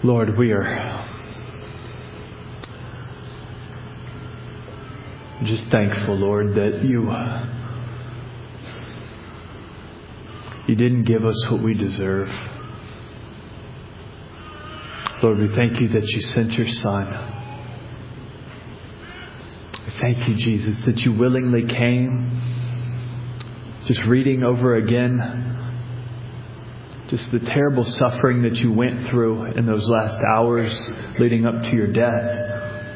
Lord, we are just thankful, Lord, that you didn't give us what we deserve. Lord, we thank you that you sent your Son. We thank you, Jesus, that you willingly came. Just reading over again just the terrible suffering that you went through in those last hours leading up to your death.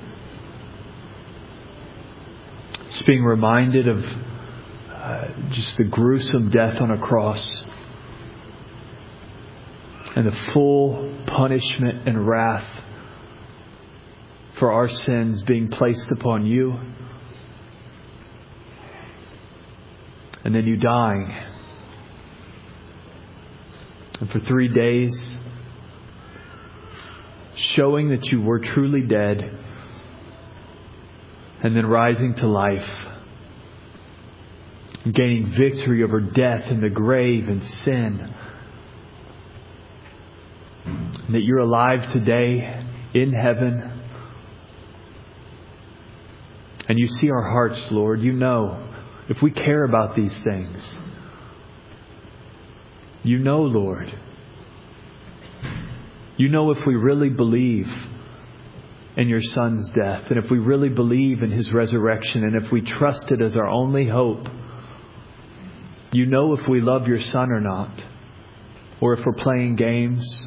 Just being reminded of just the gruesome death on a cross and the full punishment and wrath for our sins being placed upon you. And then you dying. And for 3 days, showing that you were truly dead, and then rising to life, gaining victory over death and the grave and sin. And that you're alive today in heaven. And you see our hearts, Lord. You know if we care about these things. You know, Lord. You know if we really believe in your Son's death, and if we really believe in His resurrection, and if we trust it as our only hope. You know if we love your Son or not, or if we're playing games.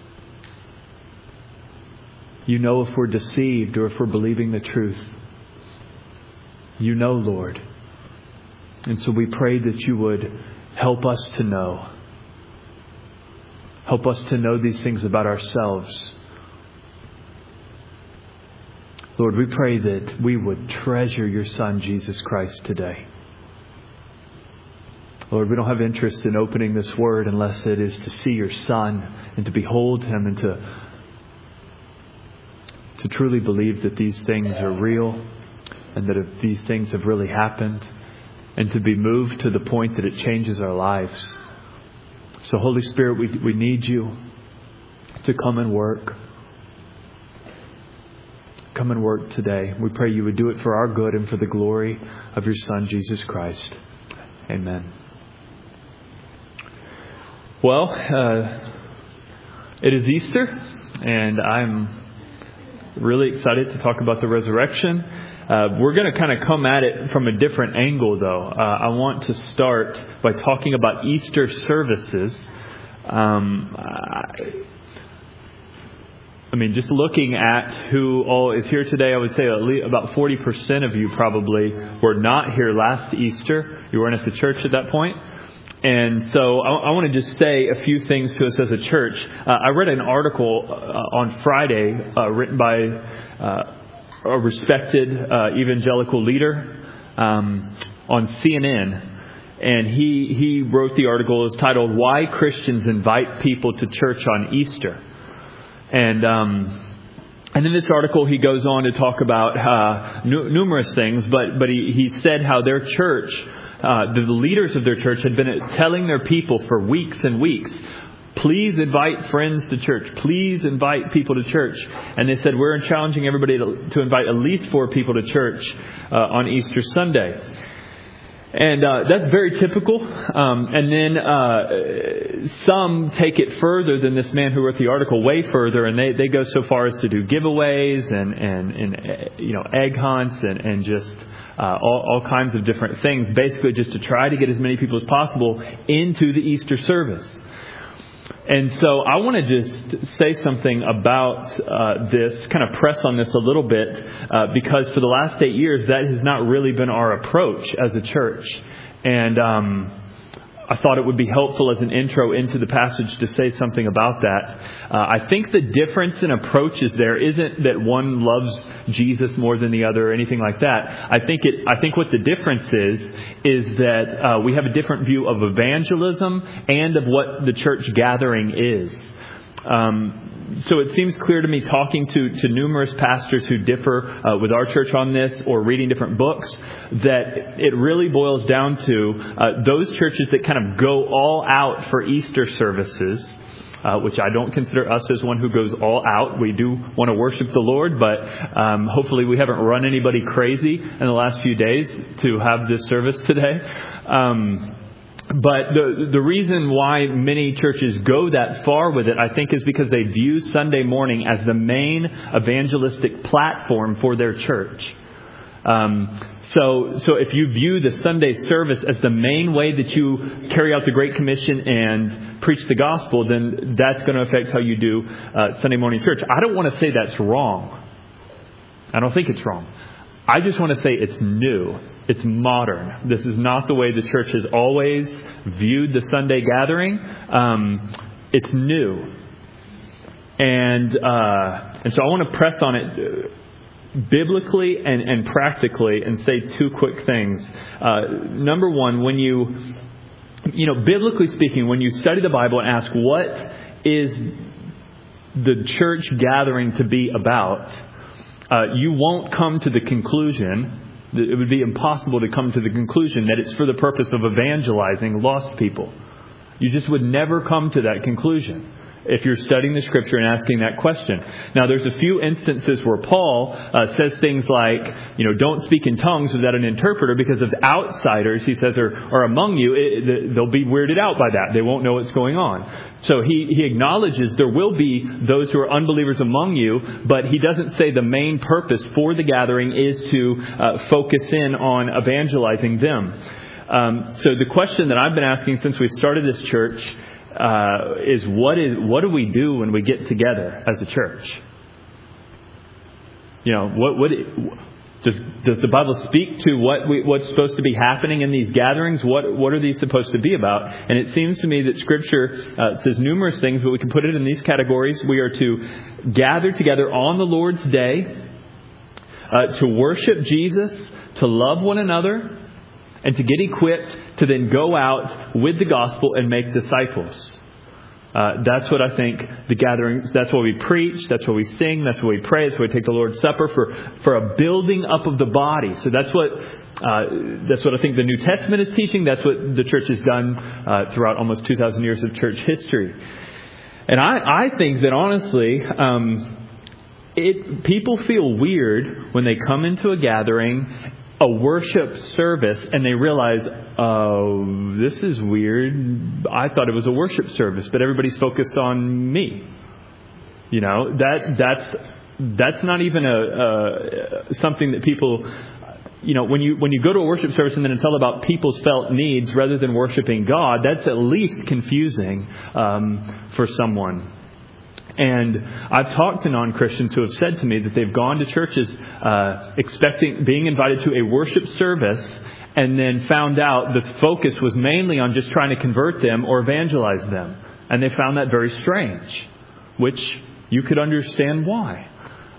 You know if we're deceived or if we're believing the truth. You know, Lord. And so we pray that you would help us to know. Help us to know these things about ourselves. Lord, we pray that we would treasure your Son, Jesus Christ, today. Lord, we don't have interest in opening this word unless it is to see your Son and to behold Him and to truly believe that these things are real and that if these things have really happened, and to be moved to the point that it changes our lives. So Holy Spirit, we need you to come and work. Come and work today. We pray you would do it for our good and for the glory of your Son, Jesus Christ. Amen. Well, it is Easter, and I'm really excited to talk about the resurrection. We're going to kind of come at it from a different angle, though. I want to start by talking about Easter services. Just looking at who all is here today, I would say at least about 40% of you probably were not here last Easter. You weren't at the church at that point. And so I want to just say a few things to us as a church. I read an article on Friday written by a respected evangelical leader on CNN. And he wrote the article. It's titled, "Why Christians Invite People to Church on Easter." And in this article, he goes on to talk about numerous things. But he said how their church, the leaders of their church had been telling their people for weeks and weeks, please invite friends to church. Please invite people to church. And they said, we're challenging everybody to invite at least 4 people to church on Easter Sunday. And that's very typical. And then some take it further than this man who wrote the article, way further, and they go so far as to do giveaways and egg hunts and just all kinds of different things, basically just to try to get as many people as possible into the Easter service. And so I want to just say something about this, kind of press on this a little bit, because for the last 8 years, that has not really been our approach as a church. And I thought it would be helpful as an intro into the passage to say something about that. I think the difference in approaches there isn't that one loves Jesus more than the other or anything like that. I think what the difference is that we have a different view of evangelism and of what the church gathering is. So it seems clear to me, talking to numerous pastors who differ with our church on this, or reading different books, that it really boils down to those churches that kind of go all out for Easter services which I don't consider us as one who goes all out. We do want to worship the Lord, but hopefully we haven't run anybody crazy in the last few days to have this service today. But the reason why many churches go that far with it, I think, is because they view Sunday morning as the main evangelistic platform for their church. So if you view the Sunday service as the main way that you carry out the Great Commission and preach the gospel, then that's going to affect how you do Sunday morning church. I don't want to say that's wrong. I don't think it's wrong. I just want to say it's new. It's modern. This is not the way the church has always viewed the Sunday gathering. It's new. And so I want to press on it biblically and practically and say two quick things. Number one, when biblically speaking, when you study the Bible and ask what is the church gathering to be about, you won't come to the conclusion, it would be impossible to come to the conclusion that it's for the purpose of evangelizing lost people. You just would never come to that conclusion if you're studying the Scripture and asking that question. Now, there's a few instances where Paul says things like, don't speak in tongues without an interpreter, because if outsiders, he says, are among you, they'll be weirded out by that. They won't know what's going on. So he acknowledges there will be those who are unbelievers among you, but he doesn't say the main purpose for the gathering is to focus in on evangelizing them. So the question that I've been asking since we started this church is what do we do when we get together as a church? Does the Bible speak to what's supposed to be happening in these gatherings? What are these supposed to be about? And it seems to me that Scripture says numerous things, but we can put it in these categories. We are to gather together on the Lord's Day, to worship Jesus, to love one another, and to get equipped to then go out with the gospel and make disciples. That's what I think the gathering, that's what we preach, that's what we sing, that's what we pray, that's what we take the Lord's Supper for a building up of the body. So that's what I think the New Testament is teaching. That's what the church has done throughout almost 2,000 years of church history. And I think that honestly, people feel weird when they come into a gathering, a worship service, and they realize, oh, this is weird. I thought it was a worship service, but everybody's focused on me. That's not even something that people, when you go to a worship service and then it's all about people's felt needs rather than worshiping God, that's at least confusing for someone. And I've talked to non-Christians who have said to me that they've gone to churches being invited to a worship service, and then found out the focus was mainly on just trying to convert them or evangelize them. And they found that very strange, which you could understand why.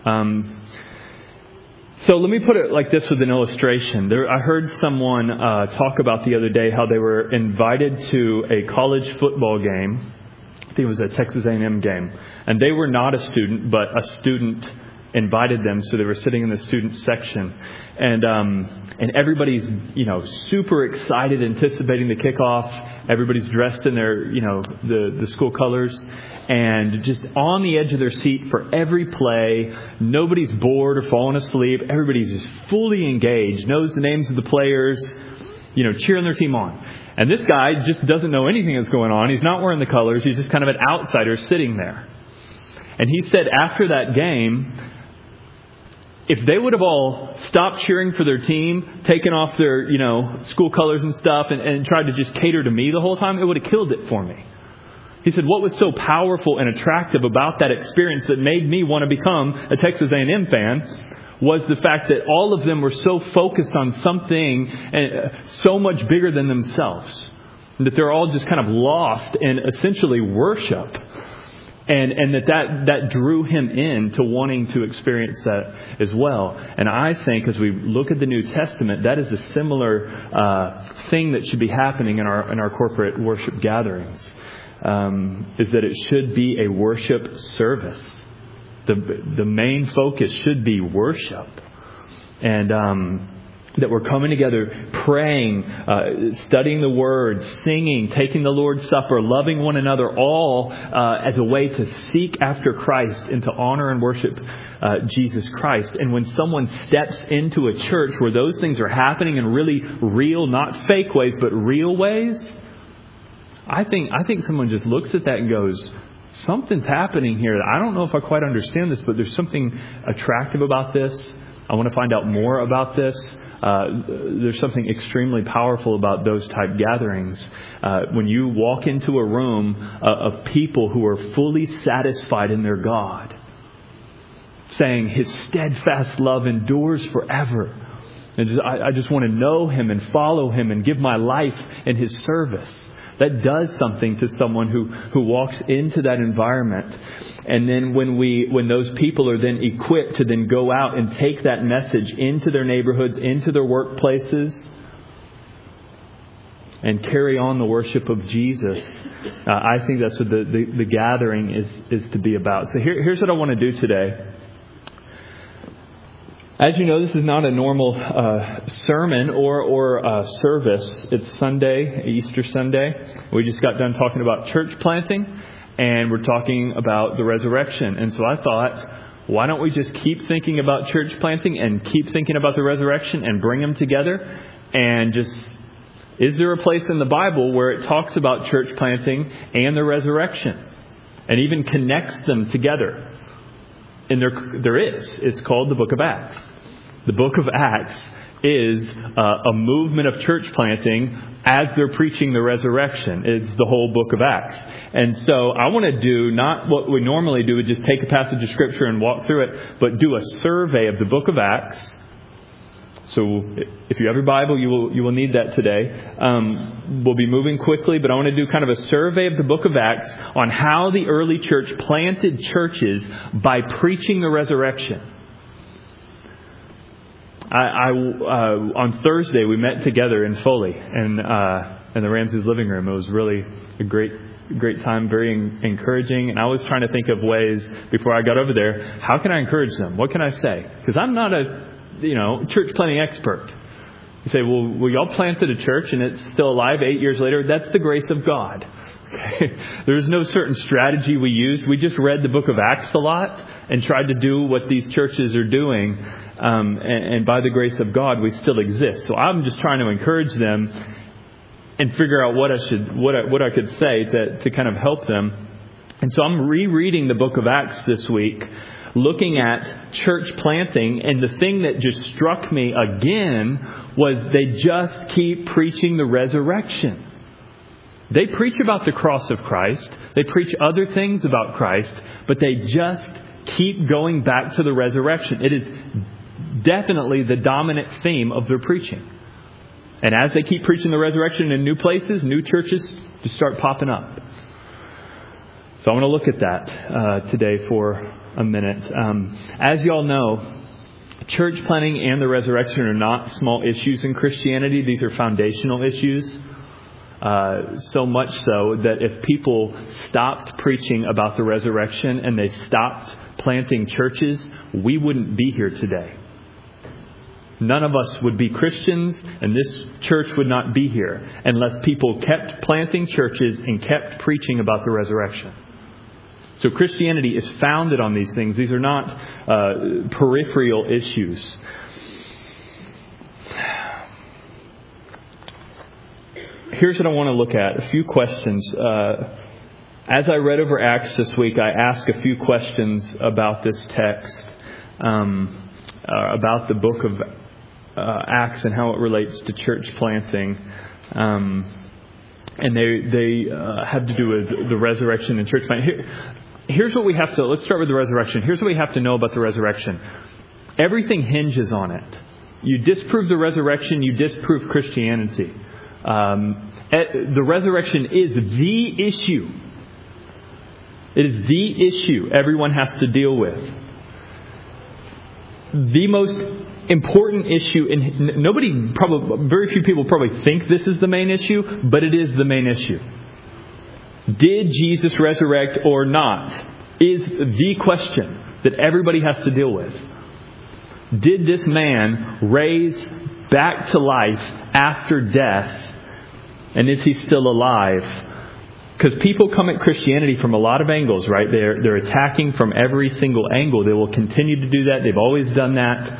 So let me put it like this with an illustration. I heard someone talk about the other day how they were invited to a college football game. I think it was a Texas A&M game. And they were not a student, but a student invited them, so they were sitting in the student section. And everybody's, super excited, anticipating the kickoff. Everybody's dressed in their, the school colors, and just on the edge of their seat for every play. Nobody's bored or falling asleep. Everybody's just fully engaged, knows the names of the players, cheering their team on. And this guy just doesn't know anything that's going on. He's not wearing the colors. He's just kind of an outsider sitting there. And he said after that game, if they would have all stopped cheering for their team, taken off their, school colors and stuff, and tried to just cater to me the whole time, it would have killed it for me. He said what was so powerful and attractive about that experience that made me want to become a Texas A&M fan was the fact that all of them were so focused on something so much bigger than themselves, that they're all just kind of lost in essentially worship. And that drew him in to wanting to experience that as well. And I think as we look at the New Testament, that is a similar thing that should be happening in our corporate worship gatherings, is that it should be a worship service. The main focus should be worship. And that we're coming together, praying, studying the Word, singing, taking the Lord's Supper, loving one another, all as a way to seek after Christ and to honor and worship Jesus Christ. And when someone steps into a church where those things are happening in really real, not fake ways, but real ways, I think someone just looks at that and goes, something's happening here. I don't know if I quite understand this, but there's something attractive about this. I want to find out more about this. There's something extremely powerful about those type gatherings. When you walk into a room of people who are fully satisfied in their God, saying His steadfast love endures forever. And I just want to know Him and follow Him and give my life in His service. That does something to someone who walks into that environment. And then when those people are then equipped to then go out and take that message into their neighborhoods, into their workplaces, and carry on the worship of Jesus, I think that's what the gathering is to be about. So here's what I want to do today. As you know, this is not a normal sermon or service. It's Sunday, Easter Sunday. We just got done talking about church planting, and we're talking about the resurrection. And so I thought, why don't we just keep thinking about church planting and keep thinking about the resurrection and bring them together? And is there a place in the Bible where it talks about church planting and the resurrection and even connects them together? And there is. It's called the Book of Acts. The Book of Acts is a movement of church planting as they're preaching the resurrection. It's the whole Book of Acts. And so I want to do not what we normally do, is just take a passage of Scripture and walk through it, but do a survey of the Book of Acts. So if you have your Bible, you will need that today. We'll be moving quickly, but I want to do kind of a survey of the Book of Acts on how the early church planted churches by preaching the resurrection. On Thursday we met together in Foley in the Ramsey's living room. It was really a great time, very encouraging. And I was trying to think of ways before I got over there. How can I encourage them? What can I say? Because I'm not a church planting expert. You say, well, y'all planted a church and it's still alive 8 years later. That's the grace of God. Okay? There's no certain strategy we used. We just read the Book of Acts a lot and tried to do what these churches are doing. And by the grace of God, we still exist. So I'm just trying to encourage them and figure out what I could say to kind of help them. And so I'm rereading the Book of Acts this week, looking at church planting, and the thing that just struck me again was they just keep preaching the resurrection. They preach about the cross of Christ. They preach other things about Christ, but they just keep going back to the resurrection. It is definitely the dominant theme of their preaching. And as they keep preaching the resurrection in new places, new churches just start popping up. So I want to look at that today for a minute. As you all know, church planting and the resurrection are not small issues in Christianity. These are foundational issues. So much so that if people stopped preaching about the resurrection and they stopped planting churches, we wouldn't be here today. None of us would be Christians, and this church would not be here unless people kept planting churches and kept preaching about the resurrection. So Christianity is founded on these things. These are not peripheral issues. Here's what I want to look at. A few questions. As I read over Acts this week, I asked a few questions about this text, about the book of Acts and how it relates to church planting. And they have to do with the resurrection and church planting. Here's what we have to... Let's start with the resurrection. Here's what we have to know about the resurrection. Everything hinges on it. You disprove the resurrection, you disprove Christianity. The resurrection is the issue. It is the issue everyone has to deal with. The most important issue, and very few people probably think this is the main issue, but it is the main issue. Did Jesus resurrect or not? Is the question that everybody has to deal with. Did this man raise back to life after death? And is he still alive? Because people come at Christianity from a lot of angles, right? They're attacking from every single angle. They will continue to do that. They've always done that.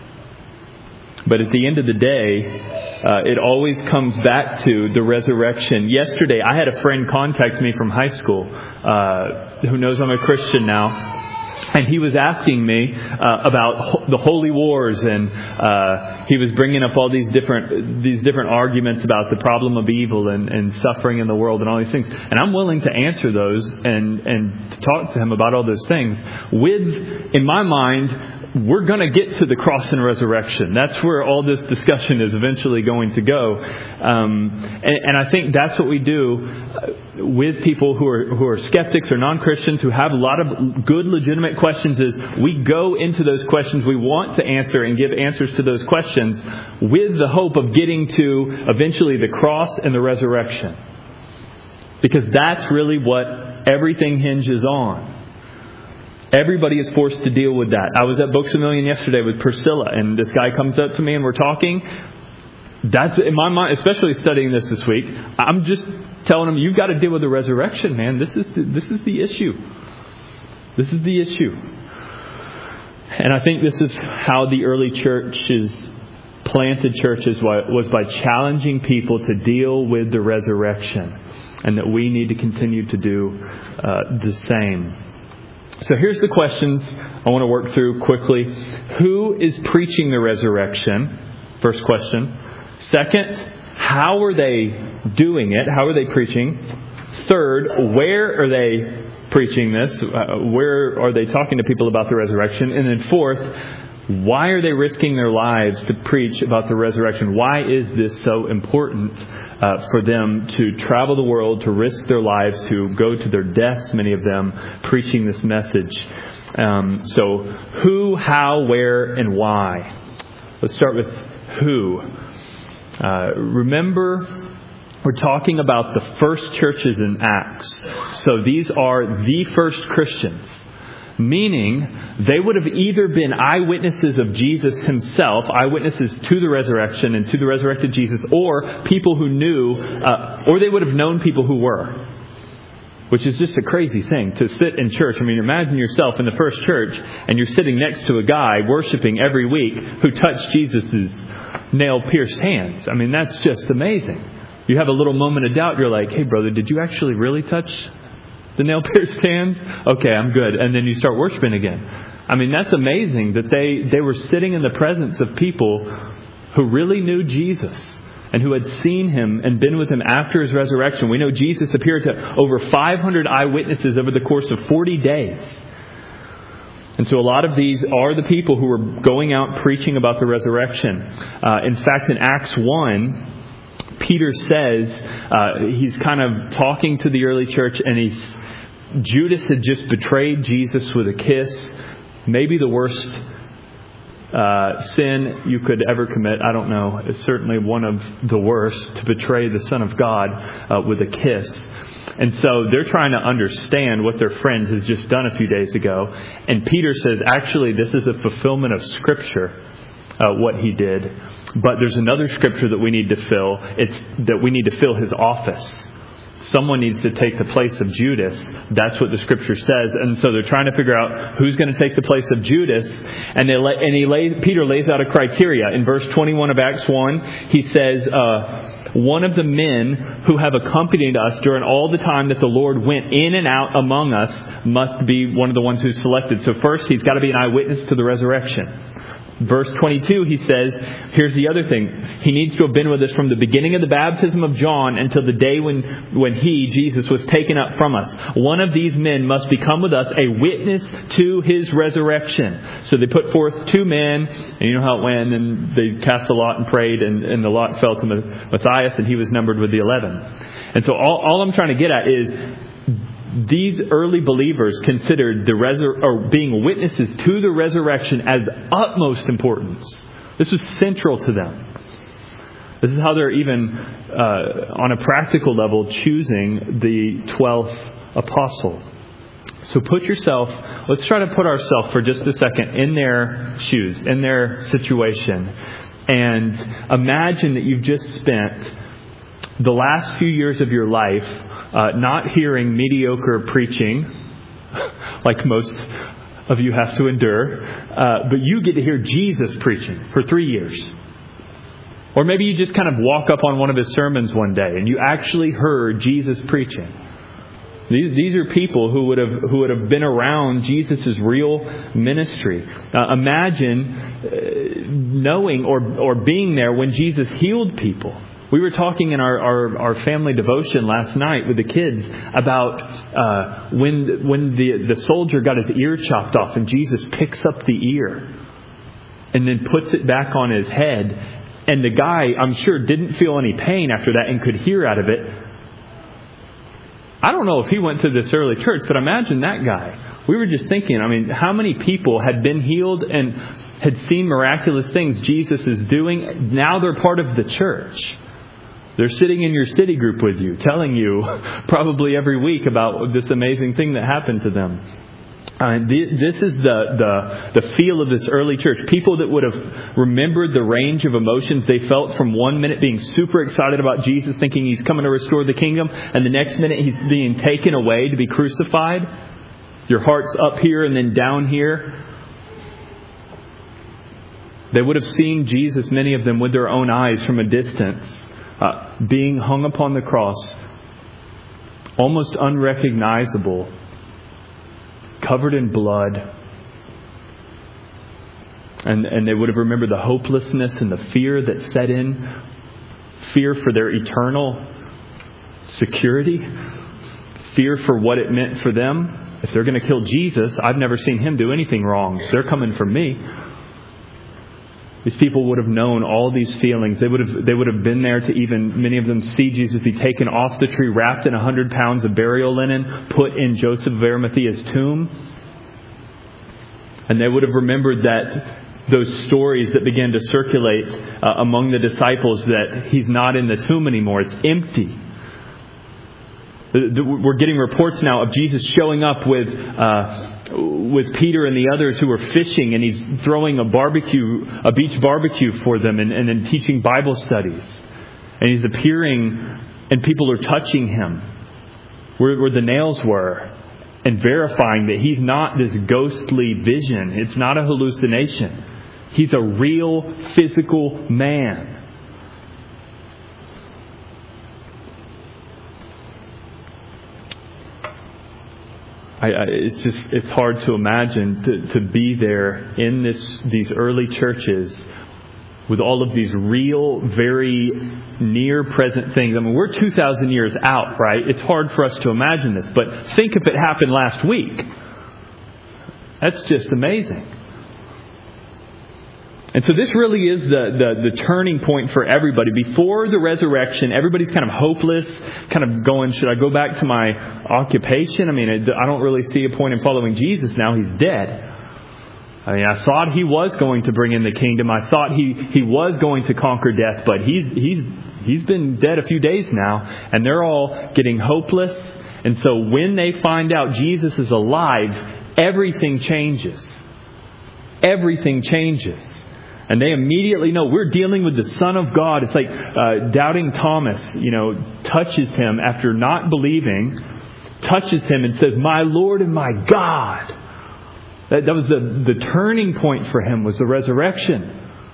But at the end of the day, it always comes back to the resurrection. Yesterday, I had a friend contact me from high school who knows I'm a Christian now. And he was asking me about the holy wars, and he was bringing up all these different arguments about the problem of evil and suffering in the world and all these things. And I'm willing to answer those and to talk to him about all those things. In my mind, we're going to get to the cross and resurrection. That's where all this discussion is eventually going to go. And I think that's what we do with people who are skeptics or non-Christians who have a lot of good, legitimate questions. Is we go into those questions. We want to answer and give answers to those questions with the hope of getting to eventually the cross and the resurrection. Because that's really what everything hinges on. Everybody is forced to deal with that. I was at Books A Million yesterday with Priscilla, and this guy comes up to me and we're talking. That's in my mind, especially studying this week. I'm just telling him, you've got to deal with the resurrection, man. This is the issue. This is the issue. And I think this is how the early churches planted churches, was by challenging people to deal with the resurrection, and that we need to continue to do the same. So here's the questions I want to work through quickly. Who is preaching the resurrection? First question. Second, how are they doing it? How are they preaching? Third, where are they preaching this? Where are they talking to people about the resurrection? And then fourth, why are they risking their lives to preach about the resurrection? Why is this so important for them to travel the world, to risk their lives, to go to their deaths, many of them, preaching this message? So who, how, where, and why? Let's start with who. Remember, we're talking about the first churches in Acts. So these are the first Christians. Meaning, they would have either been eyewitnesses of Jesus himself, eyewitnesses to the resurrection and to the resurrected Jesus, or people who knew, or they would have known people who were. Which is just a crazy thing to sit in church. I mean, imagine yourself in the first church and you're sitting next to a guy worshiping every week who touched Jesus' nail-pierced hands. I mean, that's just amazing. You have a little moment of doubt. You're like, hey, brother, did you actually really touch the nail-pierced hands? Okay, I'm good. And then you start worshiping again. I mean, that's amazing that they were sitting in the presence of people who really knew Jesus and who had seen him and been with him after his resurrection. We know Jesus appeared to over 500 eyewitnesses over the course of 40 days. And so a lot of these are the people who were going out preaching about the resurrection. In fact, in Acts 1, Peter says, he's kind of talking to the early church, and Judas had just betrayed Jesus with a kiss. Maybe the worst sin you could ever commit. I don't know. It's certainly one of the worst, to betray the Son of God with a kiss. And so they're trying to understand what their friend has just done a few days ago. And Peter says, actually, this is a fulfillment of Scripture, what he did. But there's another Scripture that we need to fill. It's that we need to fill his office. Someone needs to take the place of Judas. That's what the Scripture says. And so they're trying to figure out who's going to take the place of Judas. And Peter lays out a criteria. In verse 21 of Acts 1, he says, one of the men who have accompanied us during all the time that the Lord went in and out among us must be one of the ones who's selected. So first, he's got to be an eyewitness to the resurrection. Verse 22, he says, here's the other thing. He needs to have been with us from the beginning of the baptism of John until the day when he, Jesus, was taken up from us. One of these men must become with us a witness to his resurrection. So they put forth 2 men, and you know how it went, and they cast a lot and prayed, and the lot fell to Matthias, and he was numbered with the 11. And so all I'm trying to get at is, these early believers considered being witnesses to the resurrection as utmost importance. This was central to them. This is how they're even, on a practical level, choosing the 12th apostle. So let's try to put ourselves for just a second in their shoes, in their situation. And imagine that you've just spent the last few years of your life not hearing mediocre preaching, like most of you have to endure, but you get to hear Jesus preaching for 3 years. Or maybe you just kind of walk up on one of his sermons one day and you actually heard Jesus preaching. These are people who would have been around Jesus' real ministry. Imagine knowing or being there when Jesus healed people. We were talking in our family devotion last night with the kids about when the soldier got his ear chopped off and Jesus picks up the ear and then puts it back on his head. And the guy, I'm sure, didn't feel any pain after that and could hear out of it. I don't know if he went to this early church, but imagine that guy. We were just thinking, how many people had been healed and had seen miraculous things Jesus is doing? Now they're part of the church. They're sitting in your city group with you, telling you probably every week about this amazing thing that happened to them. This is the feel of this early church. People that would have remembered the range of emotions they felt from 1 minute being super excited about Jesus, thinking he's coming to restore the kingdom, and the next minute he's being taken away to be crucified. Your heart's up here and then down here. They would have seen Jesus, many of them, with their own eyes from a distance, being hung upon the cross, almost unrecognizable, covered in blood. And they would have remembered the hopelessness and the fear that set in. Fear for their eternal security. Fear for what it meant for them. If they're going to kill Jesus, I've never seen him do anything wrong. They're coming for me. These people would have known all these feelings. They would have been there to even, many of them, see Jesus be taken off the tree, wrapped in 100 pounds of burial linen, put in Joseph of Arimathea's tomb. And they would have remembered that those stories that began to circulate among the disciples that he's not in the tomb anymore. It's empty. We're getting reports now of Jesus showing up with Peter and the others who were fishing, and he's throwing a beach barbecue for them, and then teaching Bible studies. And he's appearing, and people are touching him where the nails were, and verifying that he's not this ghostly vision. It's not a hallucination. He's a real physical man. It's hard to imagine to be there in these early churches with all of these real, very near present things. We're 2,000 years out, right? It's hard for us to imagine this, but think if it happened last week. That's just amazing. And so this really is the turning point for everybody. Before the resurrection, everybody's kind of hopeless, kind of going, should I go back to my occupation? I don't really see a point in following Jesus now. He's dead. I thought he was going to bring in the kingdom. I thought he was going to conquer death, but he's been dead a few days now, and they're all getting hopeless. And so when they find out Jesus is alive, everything changes. Everything changes. And they immediately know we're dealing with the Son of God. It's like doubting Thomas, touches him after not believing, touches him and says, "My Lord and my God." That was the turning point for him, was the resurrection.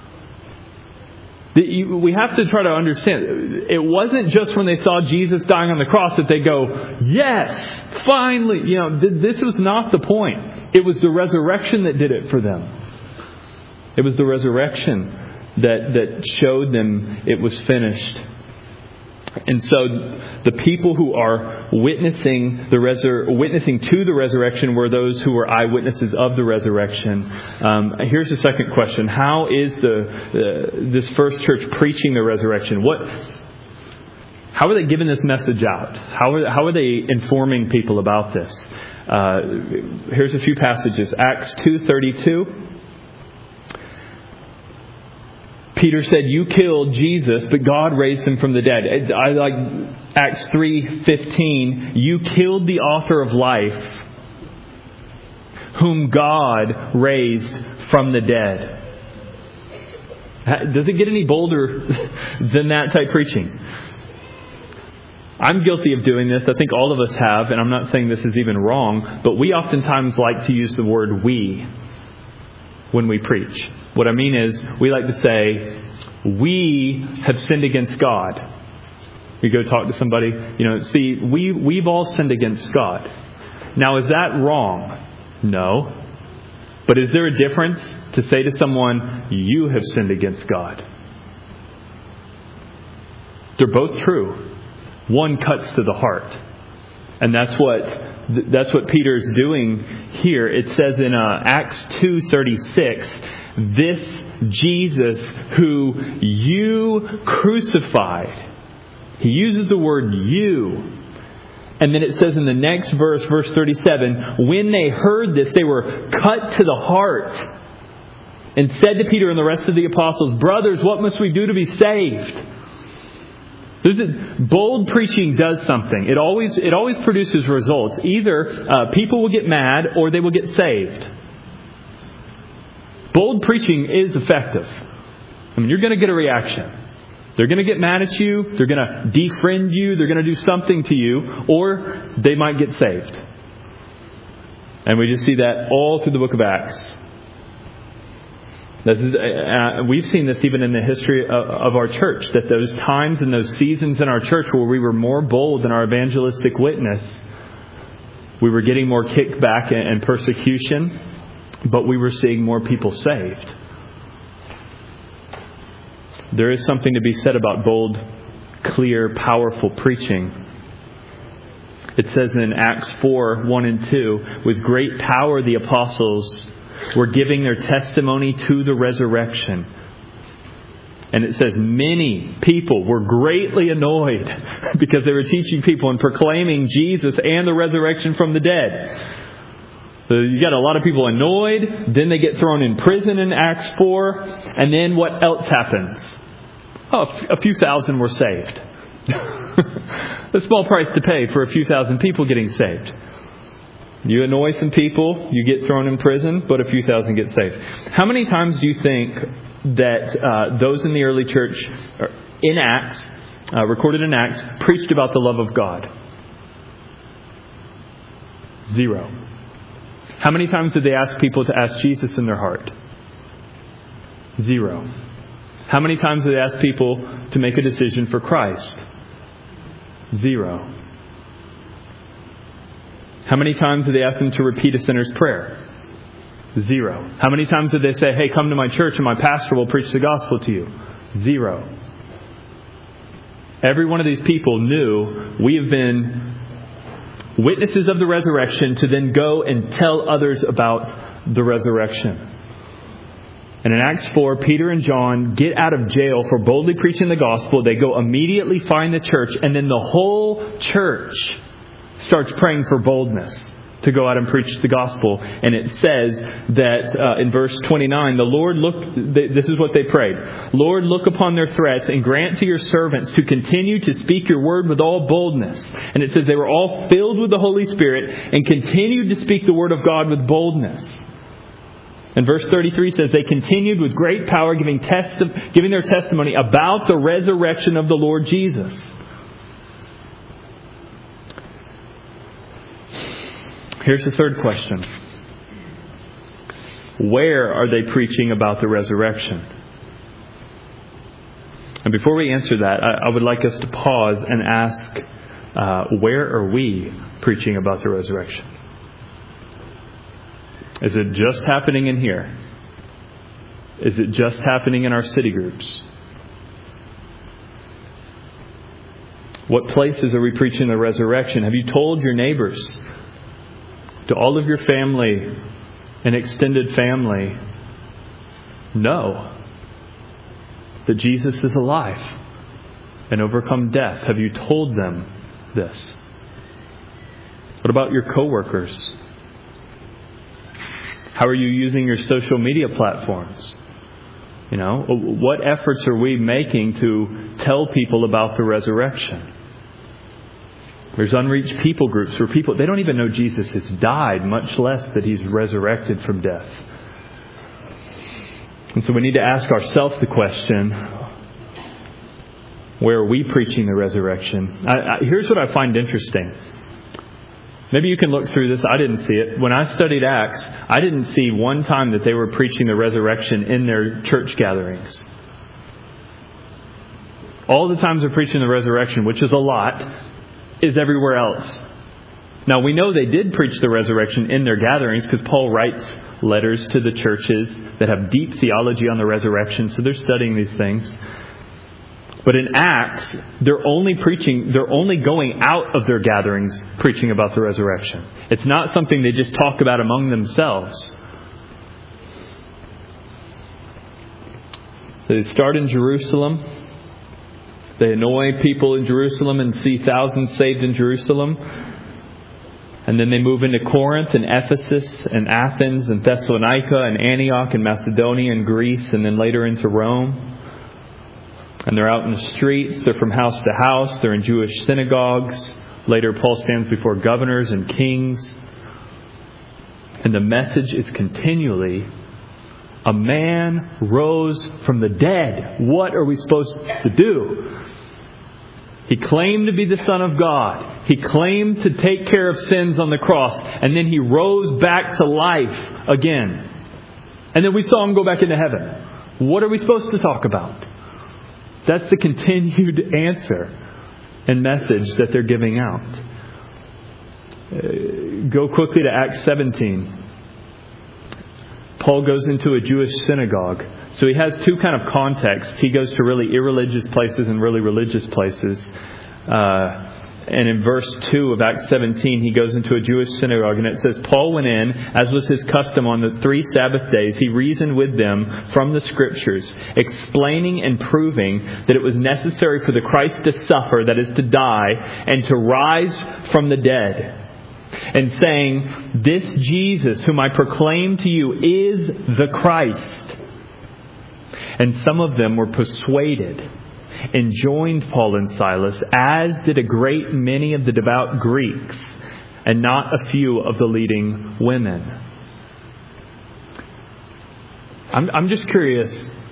We have to try to understand, it wasn't just when they saw Jesus dying on the cross that they go, "Yes, finally." This was not the point. It was the resurrection that did it for them. It was the resurrection that showed them it was finished. And so the people who are witnessing to the resurrection were those who were eyewitnesses of the resurrection. Here's the second question. How is this first church preaching the resurrection? How are they giving this message out? How are they informing people about this? Here's a few passages. Acts 2:32. Peter said, "You killed Jesus, but God raised him from the dead." I like Acts 3:15. "You killed the author of life, whom God raised from the dead." Does it get any bolder than that type preaching? I'm guilty of doing this. I think all of us have, and I'm not saying this is even wrong, but we oftentimes like to use the word we when we preach. What I mean is, we like to say, we have sinned against God. You go talk to somebody, see, we've all sinned against God. Now, is that wrong? No. But is there a difference to say to someone, you have sinned against God? They're both true. One cuts to the heart. And that's what Peter is doing here. It says in Acts 2:36, this Jesus who you crucified. He uses the word you. And then it says in the next verse, verse 37, when they heard this, they were cut to the heart and said to Peter and the rest of the apostles, brothers, what must we do to be saved? Bold preaching does something. It always produces results. Either people will get mad or they will get saved. Bold preaching is effective. I mean, you're going to get a reaction. They're going to get mad at you. They're going to defriend you. They're going to do something to you. Or they might get saved. And we just see that all through the book of Acts. We've seen this even in the history of our church, that those times and those seasons in our church where we were more bold in our evangelistic witness, we were getting more kickback and persecution, but we were seeing more people saved. There is something to be said about bold, clear, powerful preaching. It says in Acts 4:1-2, with great power the apostles were giving their testimony to the resurrection. And it says many people were greatly annoyed because they were teaching people and proclaiming Jesus and the resurrection from the dead. So you got a lot of people annoyed. Then they get thrown in prison in Acts 4. And then what else happens? A few thousand were saved. A small price to pay for a few thousand people getting saved. You annoy some people, you get thrown in prison, but a few thousand get saved. How many times do you think that those in the early church, in Acts, recorded in Acts, preached about the love of God? 0. How many times did they ask people to ask Jesus in their heart? 0. How many times did they ask people to make a decision for Christ? 0. How many times did they ask them to repeat a sinner's prayer? 0. How many times did they say, hey, come to my church and my pastor will preach the gospel to you? 0. Every one of these people knew we have been witnesses of the resurrection to then go and tell others about the resurrection. And in Acts 4, Peter and John get out of jail for boldly preaching the gospel. They go immediately find the church, and then the whole church starts praying for boldness to go out and preach the gospel. And it says that in verse 29, the Lord this is what they prayed. Lord, look upon their threats and grant to your servants to continue to speak your word with all boldness. And it says they were all filled with the Holy Spirit and continued to speak the word of God with boldness. And verse 33 says they continued with great power giving their testimony about the resurrection of the Lord Jesus. Here's the third question. Where are they preaching about the resurrection? And before we answer that, I would like us to pause and ask, where are we preaching about the resurrection? Is it just happening in here? Is it just happening in our city groups? What places are we preaching the resurrection? Have you told your neighbors, to all of your family and extended family, know that Jesus is alive and overcome death? Have you told them this? What about your coworkers? How are you using your social media platforms? What efforts are we making to tell people about the resurrection? There's unreached people groups where they don't even know Jesus has died, much less that He's resurrected from death. And so we need to ask ourselves the question, where are we preaching the resurrection? Here's what I find interesting. Maybe you can look through this. I didn't see it. When I studied Acts, I didn't see one time that they were preaching the resurrection in their church gatherings. All the times they're preaching the resurrection, which is a lot, is everywhere else. Now, we know they did preach the resurrection in their gatherings because Paul writes letters to the churches that have deep theology on the resurrection, so they're studying these things. But in Acts, they're only going out of their gatherings preaching about the resurrection. It's not something they just talk about among themselves. They start in Jerusalem. They annoy people in Jerusalem and see thousands saved in Jerusalem. And then they move into Corinth and Ephesus and Athens and Thessalonica and Antioch and Macedonia and Greece, and then later into Rome. And they're out in the streets. They're from house to house. They're in Jewish synagogues. Later, Paul stands before governors and kings. And the message is continually, a man rose from the dead. What are we supposed to do? He claimed to be the Son of God. He claimed to take care of sins on the cross. And then He rose back to life again. And then we saw Him go back into heaven. What are we supposed to talk about? That's the continued answer and message that they're giving out. Go quickly to Acts 17. Paul goes into a Jewish synagogue. So he has two kind of contexts. He goes to really irreligious places and really religious places. And in verse 2 of Acts 17, he goes into a Jewish synagogue, and it says, Paul went in, as was his custom on the 3 Sabbath days. He reasoned with them from the Scriptures, explaining and proving that it was necessary for the Christ to suffer, that is, to die, and to rise from the dead. And saying, this Jesus, whom I proclaim to you, is the Christ. And some of them were persuaded and joined Paul and Silas, as did a great many of the devout Greeks, and not a few of the leading women. I'm just curious,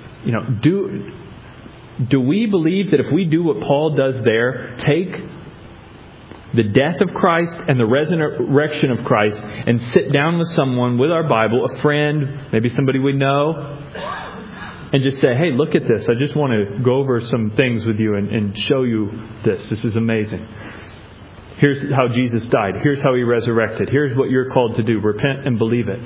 do we believe that if we do what Paul does there, take the death of Christ and the resurrection of Christ, and sit down with someone with our Bible, a friend, maybe somebody we know, and just say, hey, look at this. I just want to go over some things with you and show you this. This is amazing. Here's how Jesus died. Here's how He resurrected. Here's what you're called to do. Repent and believe it.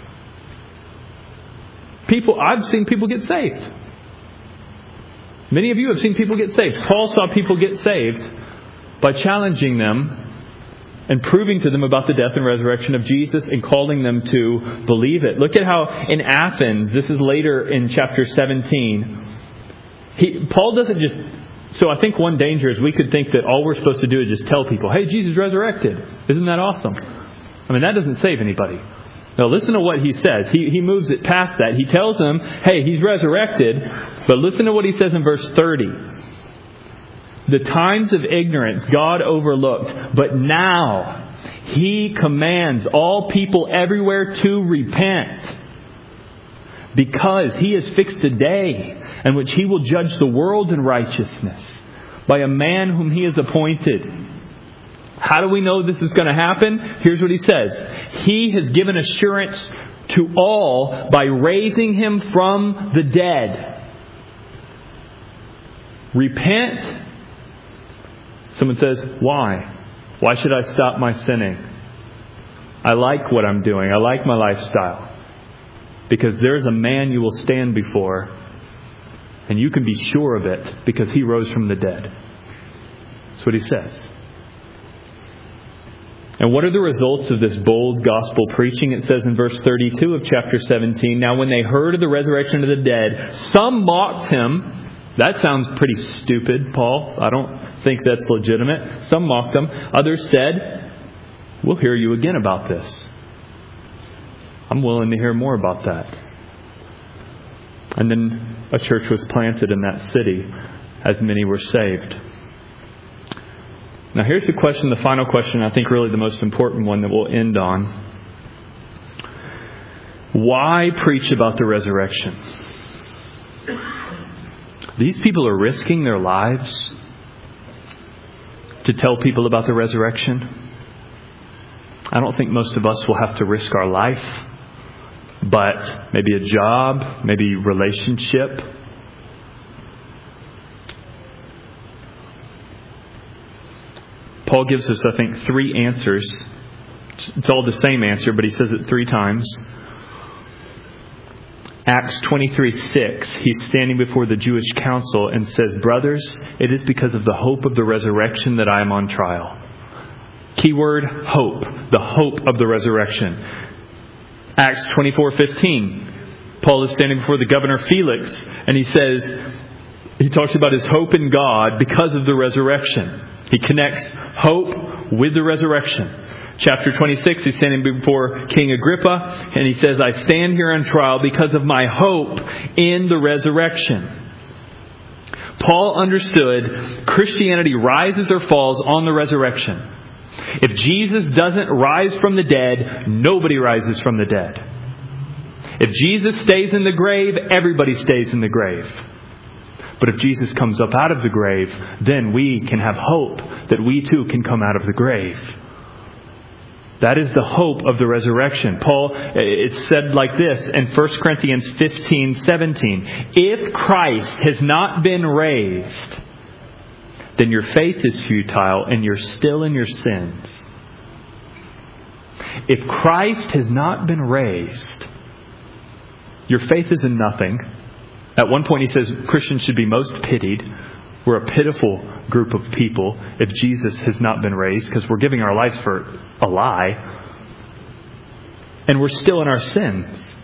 I've seen people get saved. Many of you have seen people get saved. Paul saw people get saved by challenging them and proving to them about the death and resurrection of Jesus and calling them to believe it. Look at how in Athens, this is later in chapter 17, Paul doesn't just... So I think one danger is we could think that all we're supposed to do is just tell people, hey, Jesus resurrected. Isn't that awesome? I mean, that doesn't save anybody. Now listen to what he says. He moves it past that. He tells them, hey, He's resurrected. But listen to what he says in verse 30. The times of ignorance God overlooked, but now He commands all people everywhere to repent, because He has fixed a day in which He will judge the world in righteousness by a man whom He has appointed. How do we know this is going to happen? Here's what he says. He has given assurance to all by raising Him from the dead. Repent. Someone says, why? Why should I stop my sinning? I like what I'm doing. I like my lifestyle. Because there's a man you will stand before, and you can be sure of it because He rose from the dead. That's what he says. And what are the results of this bold gospel preaching? It says in verse 32 of chapter 17, now when they heard of the resurrection of the dead, some mocked Him. That sounds pretty stupid, Paul. I don't think that's legitimate. Some mocked Him. Others said, we'll hear you again about this. I'm willing to hear more about that. And then a church was planted in that city, as many were saved. Now here's the question, the final question, I think really the most important one that we'll end on. Why preach about the resurrection? These people are risking their lives to tell people about the resurrection. I don't think most of us will have to risk our life, but maybe a job, maybe relationship. Paul gives us, I think, 3 answers. It's all the same answer, but he says it 3 times. Acts 23:6, he's standing before the Jewish council and says, "Brothers, it is because of the hope of the resurrection that I am on trial." Keyword, hope. The hope of the resurrection. Acts 24:15, Paul is standing before the governor Felix, and he talks about his hope in God because of the resurrection. He connects hope with the resurrection. Chapter 26, he's standing before King Agrippa, and he says, "I stand here on trial because of my hope in the resurrection." Paul understood Christianity rises or falls on the resurrection. If Jesus doesn't rise from the dead, nobody rises from the dead. If Jesus stays in the grave, everybody stays in the grave. But if Jesus comes up out of the grave, then we can have hope that we too can come out of the grave. That is the hope of the resurrection. It's said like this in 1 Corinthians 15:17. If Christ has not been raised, then your faith is futile and you're still in your sins. If Christ has not been raised, your faith is in nothing. At one point he says Christians should be most pitied. We're a pitiful group of people if Jesus has not been raised, because we're giving our lives for a lie. And we're still in our sins.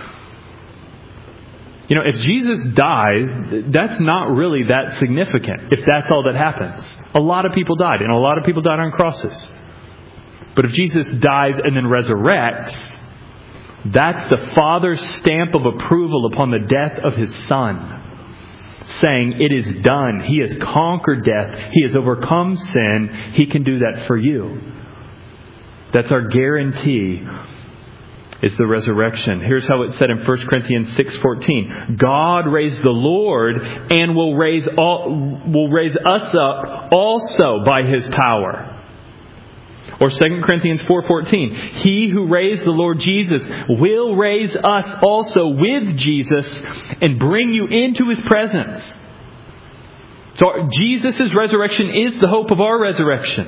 If Jesus dies, that's not really that significant, if that's all that happens. A lot of people died, and a lot of people died on crosses. But if Jesus dies and then resurrects, that's the Father's stamp of approval upon the death of His Son, saying, "It is done. He has conquered death. He has overcome sin. He can do that for you." That's our guarantee, is the resurrection. Here's how it's said in 1 Corinthians 6:14. God raised the Lord and will raise us up also by His power. Or 2 Corinthians 4:14. He who raised the Lord Jesus will raise us also with Jesus and bring you into His presence. So Jesus' resurrection is the hope of our resurrection.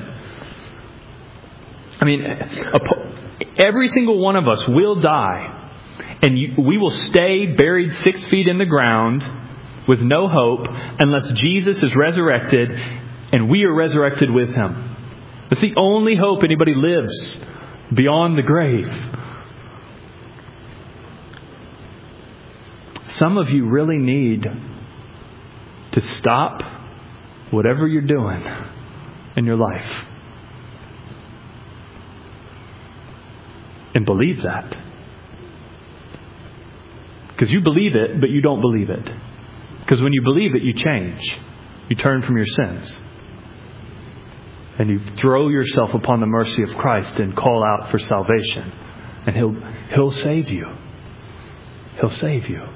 Every single one of us will die. And we will stay buried 6 feet in the ground with no hope unless Jesus is resurrected and we are resurrected with Him. It's the only hope anybody lives beyond the grave. Some of you really need to stop whatever you're doing in your life and believe that. Because you believe it, but you don't believe it. Because when you believe it, you change. You turn from your sins. And you throw yourself upon the mercy of Christ and call out for salvation. And He'll save you. He'll save you.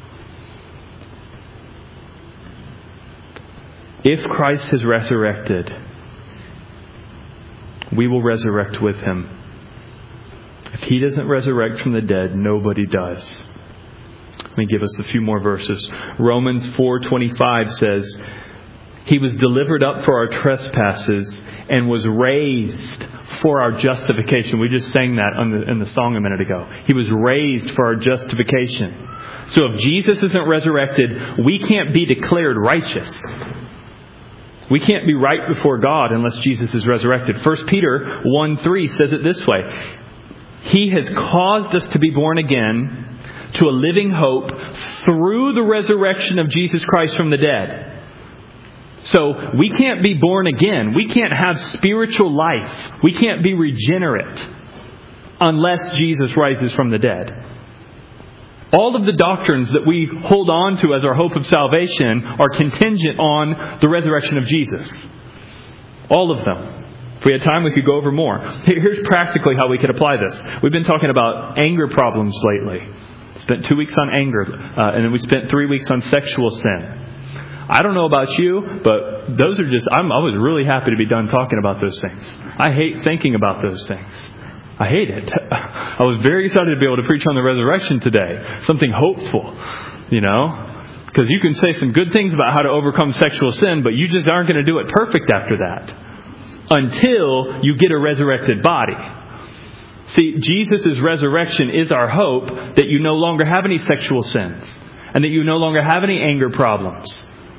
If Christ has resurrected, we will resurrect with Him. If He doesn't resurrect from the dead, nobody does. Let me give us a few more verses. Romans 4:25 says, He was delivered up for our trespasses and was raised for our justification. We just sang that in the song a minute ago. He was raised for our justification. So if Jesus isn't resurrected, we can't be declared righteous. We can't be right before God unless Jesus is resurrected. 1 Peter 1:3 says it this way. He has caused us to be born again to a living hope through the resurrection of Jesus Christ from the dead. So we can't be born again. We can't have spiritual life. We can't be regenerate unless Jesus rises from the dead. All of the doctrines that we hold on to as our hope of salvation are contingent on the resurrection of Jesus. All of them. If we had time, we could go over more. Here's practically how we could apply this. We've been talking about anger problems lately. Spent 2 weeks on anger, and then we spent 3 weeks on sexual sin. I don't know about you, but those are just, I was really happy to be done talking about those things. I hate thinking about those things. I hate it. I was very excited to be able to preach on the resurrection today. Something hopeful, because you can say some good things about how to overcome sexual sin, but you just aren't going to do it perfect after that until you get a resurrected body. See, Jesus' resurrection is our hope that you no longer have any sexual sins and that you no longer have any anger problems.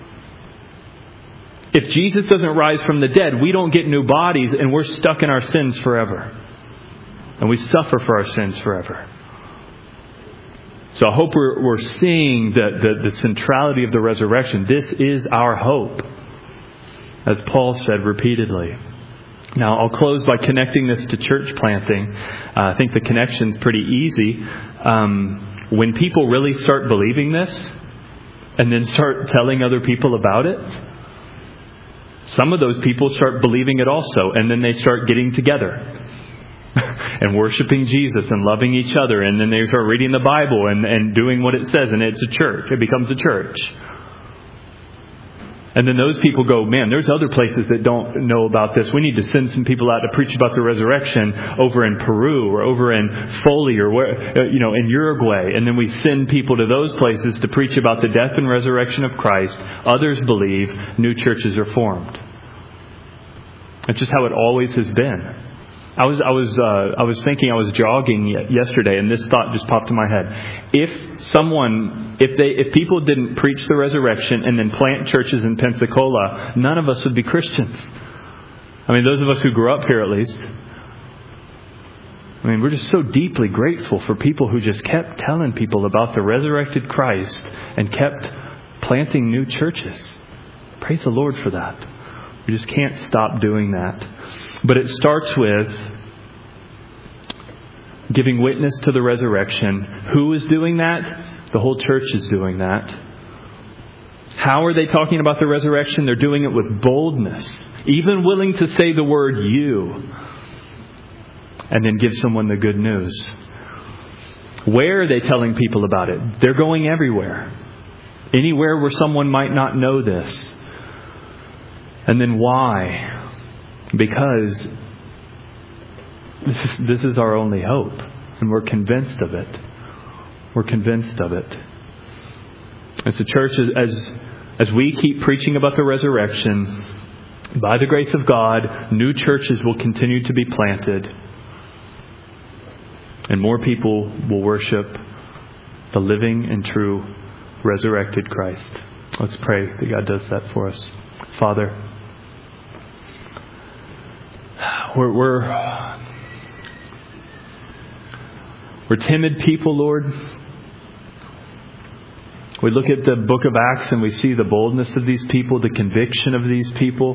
If Jesus doesn't rise from the dead, we don't get new bodies and we're stuck in our sins forever. And we suffer for our sins forever. So I hope we're seeing the centrality of the resurrection. This is our hope, as Paul said repeatedly. Now, I'll close by connecting this to church planting. I think the connection's pretty easy. When people really start believing this and then start telling other people about it, some of those people start believing it also, and then they start getting together and worshiping Jesus and loving each other, and then they start reading the Bible and doing what it says, and it's a church. It becomes a church. And then those people go, man, there's other places that don't know about this. We need to send some people out to preach about the resurrection over in Peru or over in Foley or where, in Uruguay. And then we send people to those places to preach about the death and resurrection of Christ. Others believe, new churches are formed. That's just how it always has been. I was thinking, I was jogging yesterday, and this thought just popped in my head. If people didn't preach the resurrection and then plant churches in Pensacola, none of us would be Christians. I mean, those of us who grew up here at least. I mean, we're just so deeply grateful for people who just kept telling people about the resurrected Christ and kept planting new churches. Praise the Lord for that. We just can't stop doing that. But it starts with giving witness to the resurrection. Who is doing that? The whole church is doing that. How are they talking about the resurrection? They're doing it with boldness, even willing to say the word "you," and then give someone the good news. Where are they telling people about it? They're going everywhere. Anywhere where someone might not know this. And then why? Because this is our only hope. And we're convinced of it. We're convinced of it. As a church, as we keep preaching about the resurrection, by the grace of God, new churches will continue to be planted. And more people will worship the living and true resurrected Christ. Let's pray that God does that for us. Father, we're timid people, Lord. We look at the book of Acts and we see the boldness of these people, the conviction of these people.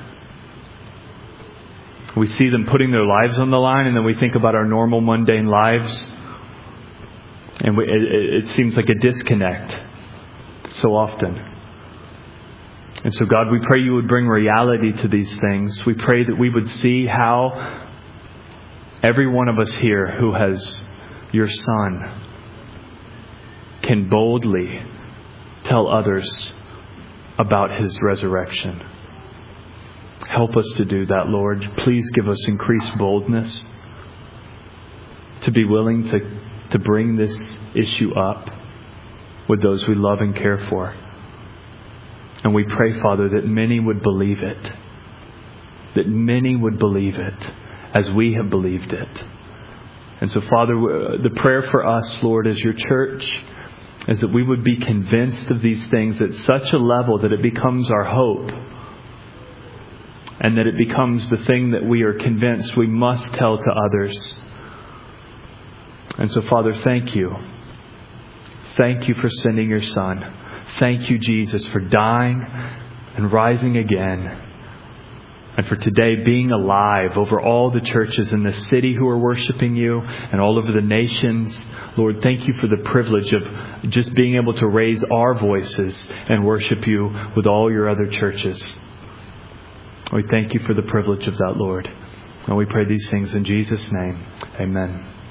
We see them putting their lives on the line, and then we think about our normal, mundane lives. And it seems like a disconnect so often. And so, God, we pray you would bring reality to these things. We pray that we would see how every one of us here who has your Son can boldly tell others about his resurrection. Help us to do that, Lord. Please give us increased boldness to be willing to bring this issue up with those we love and care for. And we pray, Father, that many would believe it. That many would believe it as we have believed it. And so, Father, the prayer for us, Lord, as your church, is that we would be convinced of these things at such a level that it becomes our hope. And that it becomes the thing that we are convinced we must tell to others. And so, Father, thank you. Thank you for sending your Son. Thank you, Jesus, for dying and rising again. And for today being alive over all the churches in the city who are worshiping you and all over the nations. Lord, thank you for the privilege of just being able to raise our voices and worship you with all your other churches. We thank you for the privilege of that, Lord. And we pray these things in Jesus' name. Amen.